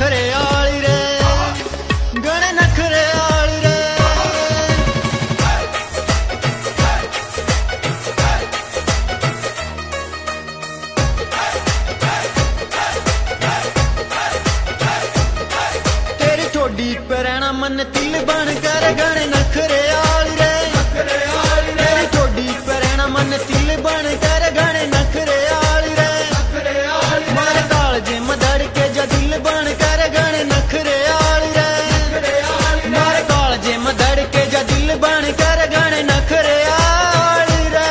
नखरे आली रे, घणे नखरे आली रे। तेरी ठोडी पे रहना मन तिल बन कर घणे नखरे आली रे, तेरी ठोडी पे रहना मन तिल बन कर घणे नखरे आली रे। मारे कालजे मदड़ के जा दिल बन कर घणे नखरे आली रे, मारे कालजे मदड़ के जा दिल बन कर घणे नखरे आली रे।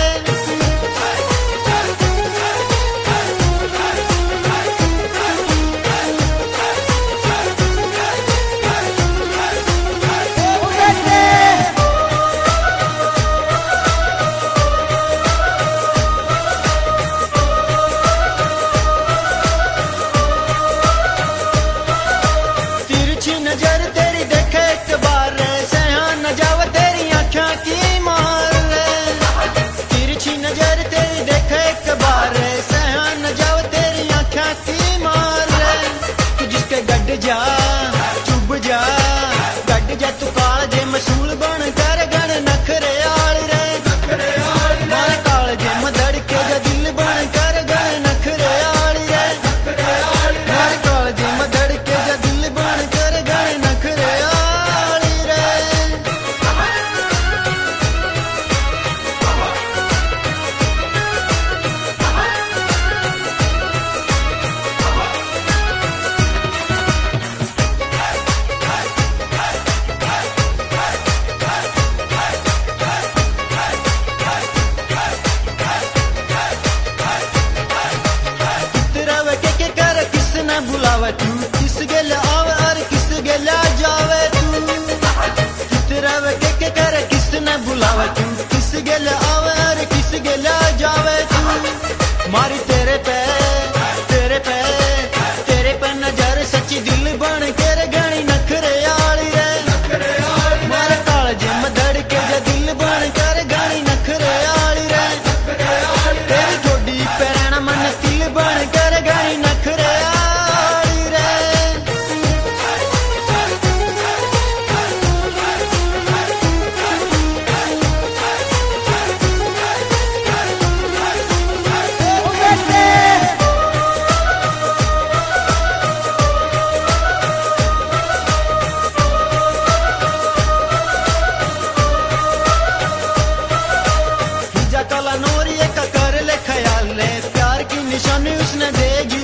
नजर तेरी देखे एक बार रे, सहन न जावे तेरी आँखों की मार रे। तिरछी नजर तेरी देखे एक बार रे, सहन न जावे तेरी आँखों की मार रे। तू जिसके गड्ढ जा चुभ जा, गड्ढ जा तू काल जे मसूल बन कर घणे नखरे आली रे। मारे काल जे मदड़ के जा दिल बन कर घणे नखरे आली रे, मारे काल जे मदड़ के जा दिल बन कर घणे नखरे आली रे। बुलावे तू किस गेल आवे और किस गेल जावे तू, कितरावे के करे किस न बुलावे तू, किस गेल आवे और किस गेल जावे तू। मारी तेरे पे नजर सच्ची दिल बन कर घणी नखरे आली रे। मारे कालजे मदड़ के जा दिल बन कर घणी नखरे आली रे। तेरी ठोडी पे रहना मन तिल बन कर घणी नखरे आली रे। कला नोरी का कर ले ख्याल ले, प्यार की निशानी उसने देगी